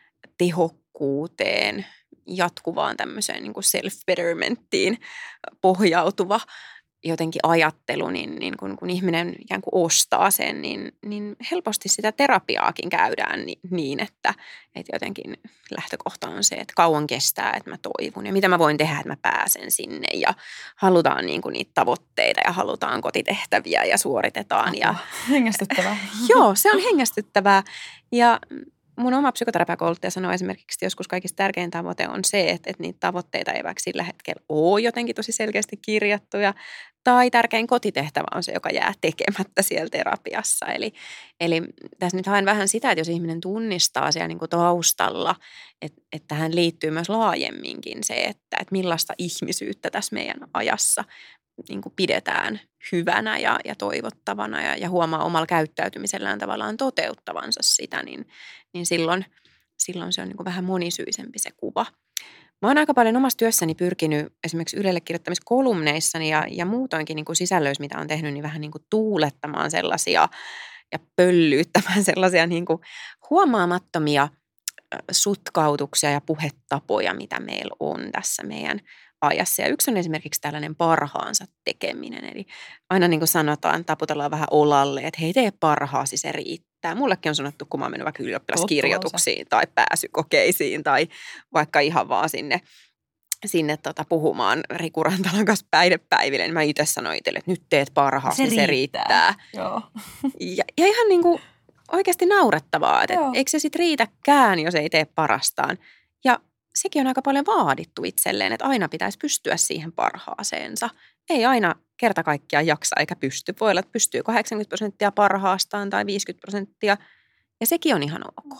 tehokkuuteen, jatkuvaan tämmöiseen niin kuin self-bettermenttiin pohjautuva jotenkin ajattelu, niin, niin kun, kun ihminen ikään kuin ostaa sen, niin, niin helposti sitä terapiaakin käydään niin, niin että, että jotenkin lähtökohta on se, että kauan kestää, että mä toivon ja mitä mä voin tehdä, että mä pääsen sinne ja halutaan niin kuin niitä tavoitteita ja halutaan kotitehtäviä ja suoritetaan. Ja, hengästyttävää. Joo, se on hengästyttävää ja mun oma psykoterapiakouluttaja sanoi esimerkiksi, että joskus kaikista tärkein tavoite on se, että, että niitä tavoitteita ei vaikka sillä hetkellä ole jotenkin tosi selkeästi kirjattuja. Tai tärkein kotitehtävä on se, joka jää tekemättä siellä terapiassa. Eli, eli tässä nyt haen vähän sitä, että jos ihminen tunnistaa siellä niin kuin taustalla, että, että tähän liittyy myös laajemminkin se, että, että millaista ihmisyyttä tässä meidän ajassa niin kuin pidetään hyvänä ja, ja toivottavana ja, ja huomaa omalla käyttäytymisellään tavallaan toteuttavansa sitä, niin, niin silloin, silloin se on niin kuin vähän monisyisempi se kuva. Mä oon aika paljon omassa työssäni pyrkinyt esimerkiksi Ylelle kirjoittamiskolumneissani ja, ja muutoinkin niin kuin sisällöissä, mitä on tehnyt, niin vähän niin kuin tuulettamaan sellaisia ja pöllyyttämään sellaisia niin kuin huomaamattomia sutkautuksia ja puhetapoja, mitä meillä on tässä meidän ajassa. Ja yksi on esimerkiksi tällainen parhaansa tekeminen. Eli aina niin kuin sanotaan, taputellaan vähän olalle, että hei, tee parhaasi, se riittää. Mullekin on sanottu, kun mä oon mennyt vaikka ylioppilaskirjoituksiin tai pääsykokeisiin tai vaikka ihan vaan sinne, sinne tota puhumaan Riku Rantalan kanssa päihdepäiville, niin mä itse sanoin itselle, että nyt teet parhaasi, se, se riittää. riittää. Joo. Ja, ja ihan niin kuin oikeasti naurettavaa, että Joo. eikö se sitten riitäkään, jos ei tee parastaan. Ja sekin on aika paljon vaadittu itselleen, että aina pitäisi pystyä siihen parhaaseensa. Ei aina kerta kaikkiaan jaksa eikä pysty. Voi olla, että pystyy kahdeksankymmentä prosenttia parhaastaan tai viisikymmentä prosenttia. Ja sekin on ihan ok.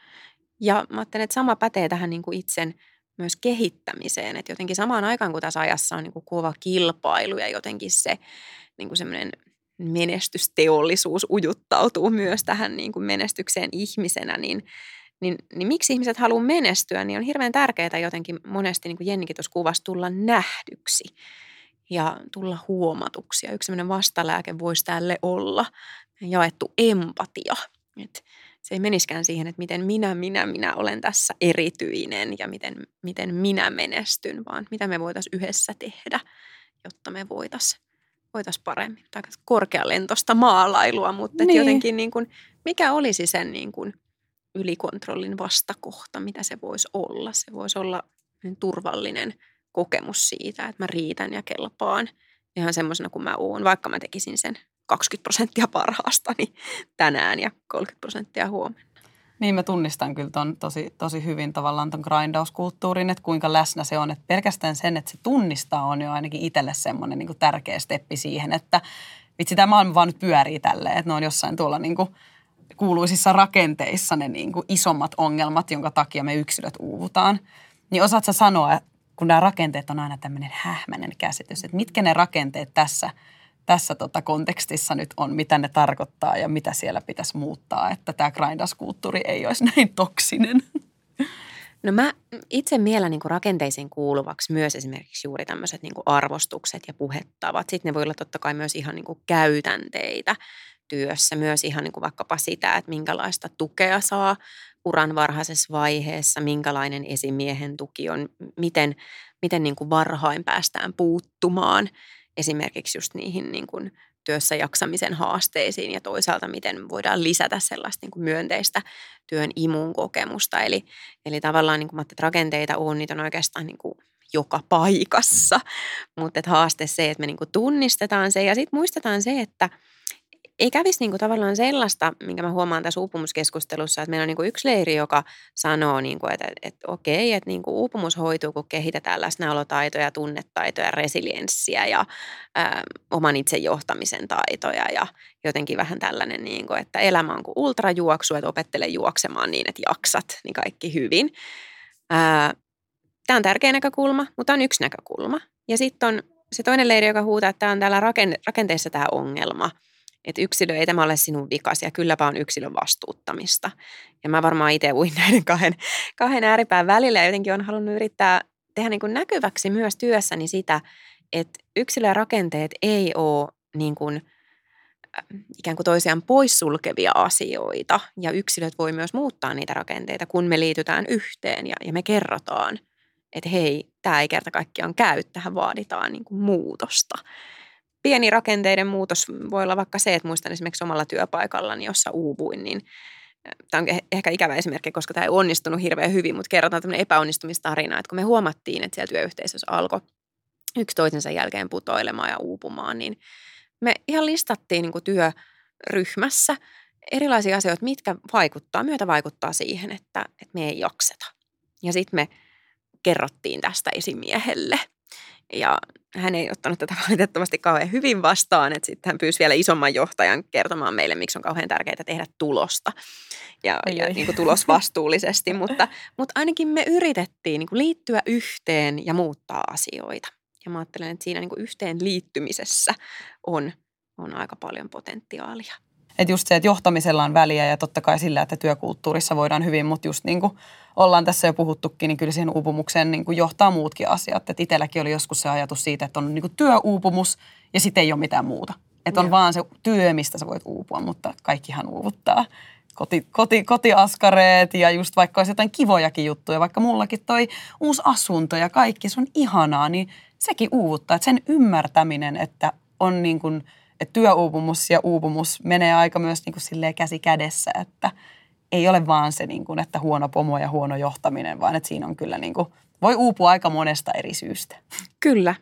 Ja mä ajattelen, että sama pätee tähän niin kuin itsen myös kehittämiseen. Että jotenkin samaan aikaan, kun tässä ajassa on niin kuin kova kilpailu ja jotenkin se niin kuin semmoinen menestysteollisuus ujuttautuu myös tähän niin kuin menestykseen ihmisenä, niin Niin, niin miksi ihmiset haluaa menestyä, niin on hirveän tärkeää jotenkin monesti, niin kuin Jennikin tuossa kuvasi, tulla nähdyksi. ja tulla huomatuksi. Ja yksi sellainen vastalääke voisi tälle olla jaettu empatia. Et se ei meniskään siihen, että miten minä, minä, minä olen tässä erityinen ja miten, miten minä menestyn, vaan mitä me voitaisiin yhdessä tehdä, jotta me voitaisiin voitais paremmin. Tai korkealentoista maalailua, mutta niin. jotenkin niin kuin, mikä olisi sen niin kuin ylikontrollin vastakohta, mitä se voisi olla. Se voisi olla turvallinen kokemus siitä, että mä riitän ja kelpaan ihan semmoisena kuin mä oon, vaikka mä tekisin sen kaksikymmentä prosenttia parhaastani tänään ja kolmekymmentä prosenttia huomenna. Niin mä tunnistan kyllä ton tosi, tosi hyvin tavallaan ton grindauskulttuurin, että kuinka läsnä se on. Että pelkästään sen, että se tunnistaa on jo ainakin itselle semmoinen niin kuin tärkeä steppi siihen, että vitsi tämä maailma vaan nyt pyörii tälleen, että ne on jossain tuolla niin kuin kuuluisissa rakenteissa ne niin kuin isommat ongelmat, jonka takia me yksilöt uuvutaan. Niin osaat sä sanoa, kun nämä rakenteet on aina tämmöinen hähmäinen käsitys, että mitkä ne rakenteet tässä tässä tota kontekstissa nyt on, mitä ne tarkoittaa ja mitä siellä pitäisi muuttaa, että tämä grindauskulttuuri ei olisi näin toksinen. No mä itse mielen niin kuin rakenteisiin kuuluvaksi myös esimerkiksi juuri tämmöiset niin kuin arvostukset ja puhettavat. Sitten ne voi olla totta kai myös ihan niin kuin käytänteitä työssä, myös ihan niin kuin vaikkapa sitä, että minkälaista tukea saa uran varhaisessa vaiheessa, minkälainen esimiehen tuki on, miten, miten niin kuin varhain päästään puuttumaan esimerkiksi just niihin niin kuin työssä jaksamisen haasteisiin ja toisaalta miten voidaan lisätä sellaista niin kuin myönteistä työn imun kokemusta. Eli, eli tavallaan niin kuin mä ajattelin, että rakenteita on, niitä on oikeastaan niin kuin joka paikassa, mutta että haaste se, että me niin kuin tunnistetaan se ja sitten muistetaan se, että ei kävisi niinku tavallaan sellaista, minkä mä huomaan tässä uupumuskeskustelussa, että meillä on niinku yksi leiri, joka sanoo, niinku, että, että okei, että niinku uupumus hoituu, kun kehitetään läsnäolotaitoja, tunnetaitoja, resilienssiä ja ää, oman itse johtamisen taitoja ja jotenkin vähän tällainen, niinku, että elämä on kuin ultrajuoksu, että opettele juoksemaan niin, että jaksat, niin kaikki hyvin. Tämä on tärkeä näkökulma, mutta on yksi näkökulma. Ja sitten on se toinen leiri, joka huutaa, että tämä on täällä rakenteessa tämä ongelma. Että yksilö ei tämä ole sinun vikasi ja kylläpä on yksilön vastuuttamista. Ja mä varmaan itse uin näiden kahden, kahden ääripään välillä ja jotenkin on halunnut yrittää tehdä niin kuin näkyväksi myös työssäni sitä, että yksilö ja rakenteet ei ole niin kuin, ikään kuin toisiaan poissulkevia asioita. Ja yksilöt voi myös muuttaa niitä rakenteita, kun me liitytään yhteen ja, ja me kerrotaan, että hei, tämä ei kerta kaikkiaan käy, tähän vaaditaan niin kuin muutosta. Pieni rakenteiden muutos voi olla vaikka se, että muistan esimerkiksi omalla työpaikallani, jossa uuvuin, niin tämä on ehkä ikävä esimerkki, koska tämä ei onnistunut hirveän hyvin, mutta kerrotaan tämmöinen epäonnistumistarina, että kun me huomattiin, että siellä työyhteisössä alkoi yksi toisensa jälkeen putoilemaan ja uupumaan, niin me ihan listattiin niin kuin työryhmässä erilaisia asioita, mitkä vaikuttaa, myötä vaikuttaa siihen, että, että me ei jakseta. Ja sitten me kerrottiin tästä esimiehelle. Ja hän ei ottanut tätä valitettavasti kauhean hyvin vastaan, että sitten hän pyysi vielä isomman johtajan kertomaan meille, miksi on kauhean tärkeää tehdä tulosta ja, ja niin kuin tulosvastuullisesti, mutta, mutta ainakin me yritettiin niin kuin liittyä yhteen ja muuttaa asioita. Ja mä ajattelen, että siinä niin kuin yhteen liittymisessä on, on aika paljon potentiaalia. Että just se, että johtamisella on väliä ja totta kai sillä, että työkulttuurissa voidaan hyvin, mutta just niin kuin ollaan tässä jo puhuttukin, niin kyllä siihen uupumukseen niin kuin johtaa muutkin asiat. Että itselläkin oli joskus se ajatus siitä, että on niin kuin työuupumus ja sitten ei ole mitään muuta. Että on ja. vaan se työ, mistä sä voit uupua, mutta kaikkihan uuvuttaa. Koti, koti, kotiaskareet ja just vaikka olisi jotain kivojakin juttuja, vaikka mullakin toi uusi asunto ja kaikki, se on ihanaa, niin sekin uuvuttaa. Että sen ymmärtäminen, että on niin kuin että työuupumus ja uupumus menee aika myös niin kuin silleen käsi kädessä, että ei ole vaan se, niin kuin, että huono pomo ja huono johtaminen, vaan että siinä on kyllä, niin kuin, voi uupua aika monesta eri syystä. Kyllä.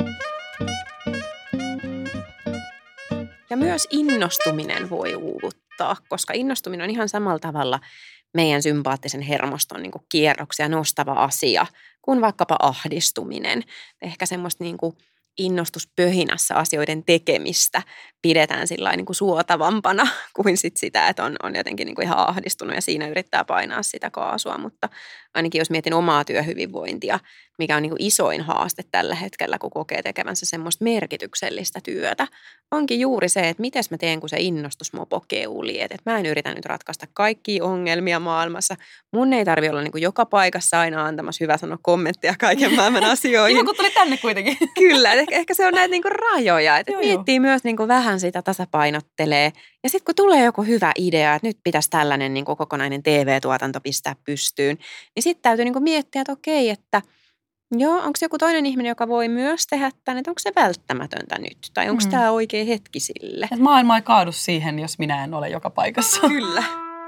Ja myös innostuminen voi uuvuttaa, koska innostuminen on ihan samalla tavalla meidän sympaattisen hermoston niin kuin kierroksia nostava asia kuin vaikkapa ahdistuminen. Ehkä semmoista niin kuin innostuspöhinässä asioiden tekemistä pidetään sillä niin kuin suotavampana kuin sit sitä, että on, on jotenkin niin kuin ihan ahdistunut ja siinä yrittää painaa sitä kaasua, mutta ainakin jos mietin omaa työhyvinvointia, mikä on niin kuin isoin haaste tällä hetkellä, kun kokee tekevänsä semmoista merkityksellistä työtä, onkin juuri se, että miten mä teen, kun se innostusmopo keulii. Että mä en yritä nyt ratkaista kaikkia ongelmia maailmassa. Mun ei tarvitse olla niin kuin joka paikassa aina antamassa hyvä sanoa kommentteja kaiken maailman asioihin. Kiva, kun tuli tänne kuitenkin. Kyllä, ehkä, ehkä se on näitä niin kuin rajoja. Että Joo, miettii joo. myös niin kuin vähän sitä tasapainottelee. Ja sitten kun tulee joku hyvä idea, että nyt pitäisi tällainen niin kuin kokonainen T V-tuotanto pistää pystyyn, niin sitten täytyy niin kuin miettiä, että okei, että joo, onko se joku toinen ihminen, joka voi myös tehdä tämän, että onko se välttämätöntä nyt? Tai onko mm. tämä oikea hetki sille? Et maailma ei kaadu siihen, jos minä en ole joka paikassa. Kyllä.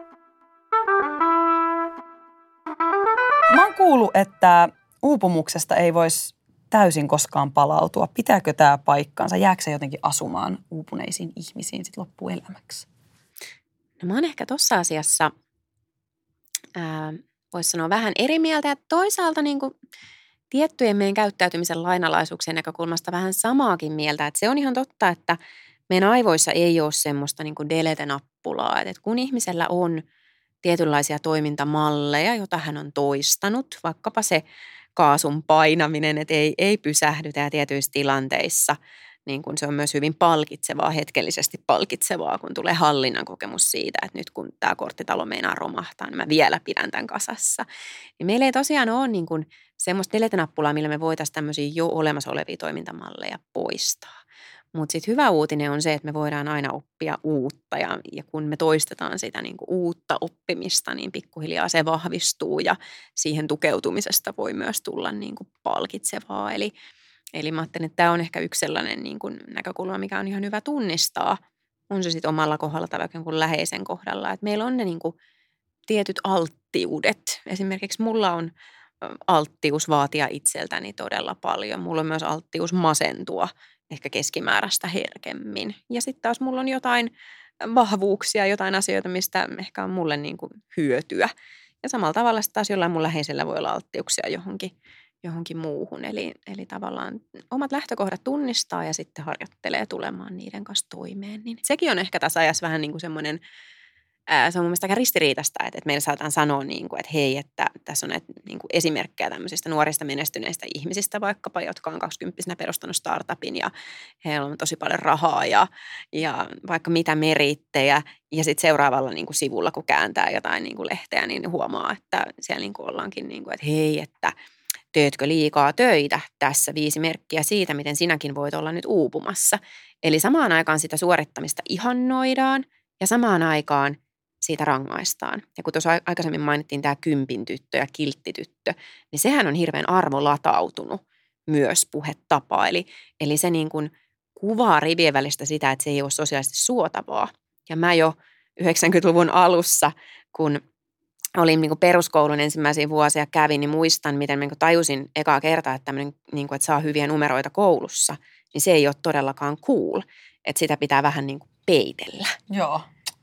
Mä oon kuullut, että uupumuksesta ei voisi täysin koskaan palautua. Pitääkö tämä paikkaansa? Jääkö se jotenkin asumaan uupuneisiin ihmisiin sit loppuelämäksi? No mä oon ehkä tuossa asiassa, voisi sanoa vähän eri mieltä. Ja toisaalta niin kuin tiettyjen meidän käyttäytymisen lainalaisuuksien näkökulmasta vähän samaakin mieltä. Että se on ihan totta, että meidän aivoissa ei ole semmoista niin kuin delete-nappulaa. Että kun ihmisellä on tietynlaisia toimintamalleja, joita hän on toistanut, vaikkapa se kaasun painaminen, että ei, ei pysähdytä ja tietyissä tilanteissa, niin kun se on myös hyvin palkitsevaa, hetkellisesti palkitsevaa, kun tulee hallinnan kokemus siitä, että nyt kun tämä korttitalo meinaa romahtaa, niin mä vielä pidän tämän kasassa. Niin meillä ei tosiaan ole niin kun semmoista delete-nappulaa, millä me voitaisiin tämmöisiä jo olemassa olevia toimintamalleja poistaa. Mutta sitten hyvä uutinen on se, että me voidaan aina oppia uutta ja, ja kun me toistetaan sitä niin kuin uutta oppimista, niin pikkuhiljaa se vahvistuu ja siihen tukeutumisesta voi myös tulla niin kuin palkitsevaa. Eli, eli mä ajattelen, että tämä on ehkä yksi sellainen niin kuin näkökulma, mikä on ihan hyvä tunnistaa. On se sitten omalla kohdalla tai vaikka jonkun läheisen kohdalla, että meillä on ne niin kuin tietyt alttiudet. Esimerkiksi mulla on alttius vaatia itseltäni todella paljon. Mulla on myös alttius masentua ehkä keskimääräistä herkemmin. Ja sitten taas mulla on jotain vahvuuksia, jotain asioita, mistä ehkä on mulle niin kuin hyötyä. Ja samalla tavalla taas jollain mun läheisellä voi olla alttiuksia johonkin, johonkin muuhun. Eli, eli tavallaan omat lähtökohdat tunnistaa ja sitten harjoittelee tulemaan niiden kanssa toimeen. Niin sekin on ehkä tässä ajassa vähän niin kuin semmoinen, ää, se on mun mielestä aika ristiriitaista, että, että meillä saadaan sanoa, niin kuin, että hei, että tässä on näitä niin kuin esimerkkejä tämmöisistä nuorista menestyneistä ihmisistä vaikkapa, jotka on kaksikymppisenä perustanut startupin ja heillä on tosi paljon rahaa ja, ja vaikka mitä merittejä. Ja sitten seuraavalla niin kuin sivulla, kun kääntää jotain niin kuin lehteä, niin huomaa, että siellä niin kuin ollaankin, niin kuin, että hei, että teetkö liikaa töitä? Tässä viisi merkkiä siitä, miten sinäkin voit olla nyt uupumassa. Eli samaan aikaan sitä suorittamista ihannoidaan ja samaan aikaan siitä rangaistaan. Ja kun tuossa aikaisemmin mainittiin tämä kympin tyttö ja kilttityttö, niin sehän on hirveän arvolatautunut myös puhetapa. Eli, eli se niin kuin kuvaa rivien välistä sitä, että se ei ole sosiaalisesti suotavaa. Ja mä jo yhdeksänkymmentäluvun alussa, kun olin niin kuin peruskoulun ensimmäisiä vuosia kävin, niin muistan, miten niin kuin tajusin ekaa kertaa, että, tämmöinen, niin kuin, että saa hyviä numeroita koulussa, niin se ei ole todellakaan cool. Että sitä pitää vähän niin kuin peitellä. Joo.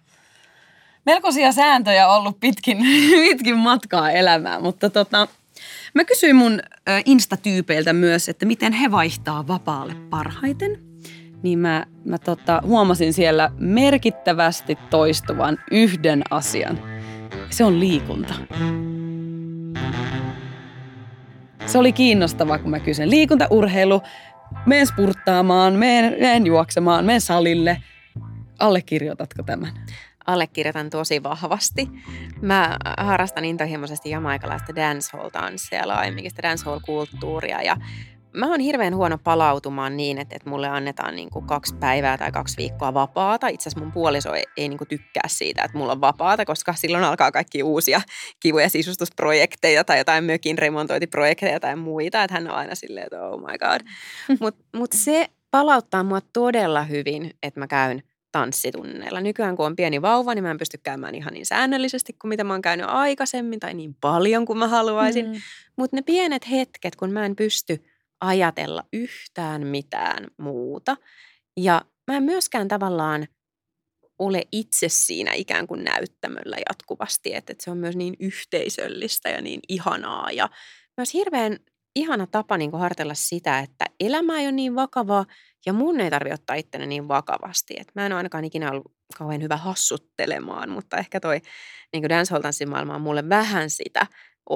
Melkoisia sääntöjä ollut pitkin, pitkin matkaa elämää, mutta tota, mä kysyin mun Insta-tyypeiltä myös, että miten he vaihtaa vapaalle parhaiten. Niin mä, mä tota, huomasin siellä merkittävästi toistuvan yhden asian. Se on liikunta. Se oli kiinnostavaa, kun mä kysyin liikunta, urheilu, menen spurttaamaan, menen, menen juoksemaan, menen salille. Allekirjoitatko tämän? Allekirjoitan tosi vahvasti. Mä harrastan intohimoisesti jamaikalaista dancehall-tanssia, laajemminkin sitä dancehall-kulttuuria ja mä oon hirveän huono palautumaan niin, että, että mulle annetaan niin kuin kaksi päivää tai kaksi viikkoa vapaata. Itse asiassa mun puoliso ei, ei niin kuin tykkää siitä, että mulla on vapaata, koska silloin alkaa kaikki uusia kivoja sisustusprojekteja tai jotain mökin remontointiprojekteja tai muita. Että hän on aina silleen, että oh my god. Mutta mut se palauttaa mua todella hyvin, että mä käyn tanssitunneilla. Nykyään kun on pieni vauva, niin mä en pysty käymään ihan niin säännöllisesti kuin mitä mä oon käynyt aikaisemmin tai niin paljon kuin mä haluaisin. Mm. Mutta ne pienet hetket, kun mä en pysty ajatella yhtään mitään muuta. Ja mä en myöskään tavallaan ole itse siinä ikään kuin näyttämöllä jatkuvasti, että se on myös niin yhteisöllistä ja niin ihanaa. Ja myös hirveän ihana tapa niin kuin harjoitella sitä, että elämä ei ole niin vakavaa ja mun ei tarvitse ottaa itteni niin vakavasti. Että mä en ole ainakaan ikinä ollut kauhean hyvä hassuttelemaan, mutta ehkä toi niin kuin dancehall-tanssin maailma on mulle vähän sitä opettanut.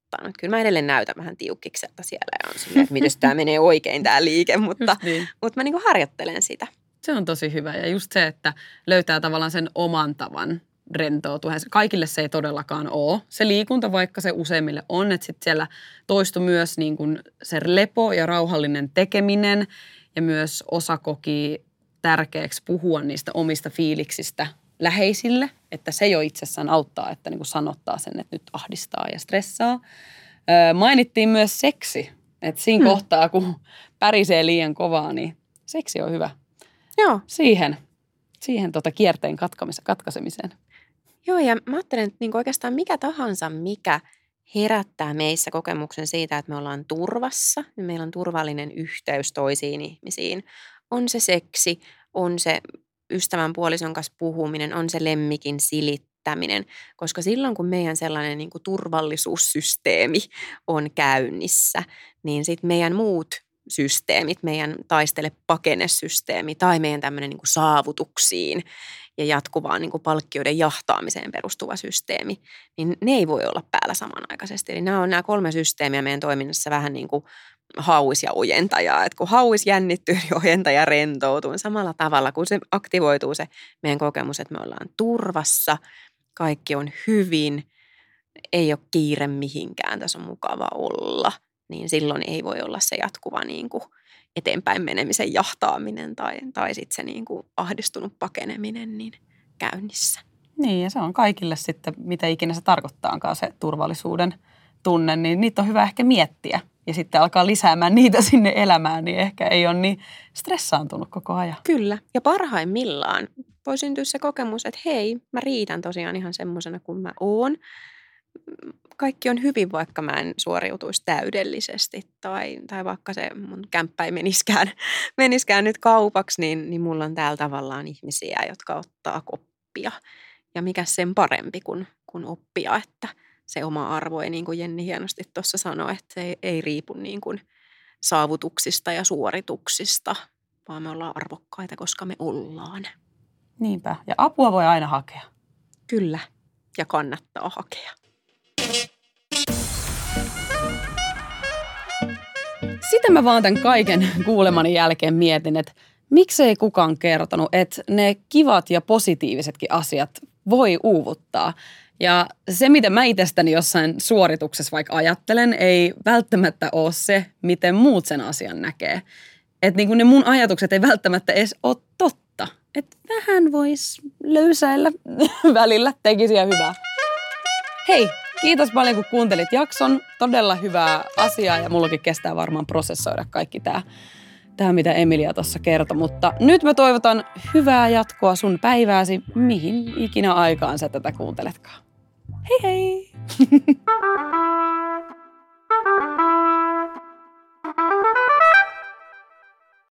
ottanut. Kyllä mä edelleen näytän vähän tiukkikselta siellä ja on silleen, että miten tämä menee oikein tämä liike, mutta, niin. mutta mä niin kuin harjoittelen sitä. Se on tosi hyvä ja just se, että löytää tavallaan sen oman tavan rentoutua. Kaikille se ei todellakaan ole. Se liikunta, vaikka se useimmille on, että sitten siellä toistui myös niin kuin se lepo ja rauhallinen tekeminen ja myös osa koki tärkeäksi puhua niistä omista fiiliksistä läheisille, että se jo itsessään auttaa, että niin kuin sanottaa sen, että nyt ahdistaa ja stressaa. Öö, mainittiin myös seksi, että siinä hmm. kohtaa, kun pärisee liian kovaa, niin seksi on hyvä. Joo. Siihen, siihen tota kierteen katkaisemiseen. Joo, ja mä ajattelen, että niin oikeastaan mikä tahansa, mikä herättää meissä kokemuksen siitä, että me ollaan turvassa, niin meillä on turvallinen yhteys toisiin ihmisiin. On se seksi, on se ystävän puolison kanssa puhuminen, on se lemmikin silittäminen, koska silloin kun meidän sellainen niin kuin turvallisuussysteemi on käynnissä, niin sitten meidän muut systeemit, meidän taistele-pakene-systeemi tai meidän tämmöinen niin kuin saavutuksiin ja jatkuvaan niin kuin palkkioiden jahtaamiseen perustuva systeemi, niin ne ei voi olla päällä samanaikaisesti. Eli nämä on nämä kolme systeemiä meidän toiminnassa vähän niin kuin hauis ja ojentaja. Että kun hauis jännittyy, niin ojentaja rentoutuu samalla tavalla, kun se aktivoituu se meidän kokemus, että me ollaan turvassa, kaikki on hyvin, ei ole kiire mihinkään, tässä on mukava olla, niin silloin ei voi olla se jatkuva niin kuin eteenpäin menemisen jahtaaminen tai, tai sitten se niin kuin ahdistunut pakeneminen niin käynnissä. Niin, ja se on kaikille sitten, mitä ikinä se tarkoittaakaan se turvallisuuden tunne, niin niitä on hyvä ehkä miettiä. Ja sitten alkaa lisäämään niitä sinne elämään, niin ehkä ei ole niin stressaantunut koko ajan. Kyllä, ja parhaimmillaan voi syntyä se kokemus, että hei, mä riitän tosiaan ihan semmoisena kuin mä oon. Kaikki on hyvin, vaikka mä en suoriutuisi täydellisesti tai, tai vaikka se mun kämppä ei meniskään, meniskään nyt kaupaksi, niin, niin mulla on täällä tavallaan ihmisiä, jotka ottaa koppia. Ja mikä sen parempi kuin, kuin oppia, että se oma arvo ei, niin kuin Jenni hienosti tuossa sanoi, että se ei, ei riipu niin kuin saavutuksista ja suorituksista, vaan me ollaan arvokkaita, koska me ollaan. Niinpä, ja apua voi aina hakea. Kyllä, ja kannattaa hakea. Sitä mä vaan tämän kaiken kuulemani jälkeen mietin, että miksei kukaan kertonut, että ne kivat ja positiivisetkin asiat voi uuvuttaa. Ja se, mitä mä itsestäni jossain suorituksessa vaikka ajattelen, ei välttämättä ole se, miten muut sen asian näkee. Että niin kuin ne mun ajatukset ei välttämättä edes ole totta. Että vähän vois löysäillä välillä, tekisi ja hyvää. Hei, kiitos paljon kun kuuntelit jakson. Todella hyvää asiaa ja mullakin kestää varmaan prosessoida kaikki tää, tää mitä Emilia tuossa kertoi. Mutta nyt mä toivotan hyvää jatkoa sun päivääsi, mihin ikinä aikaan sä tätä kuunteletkaan. Hei hei!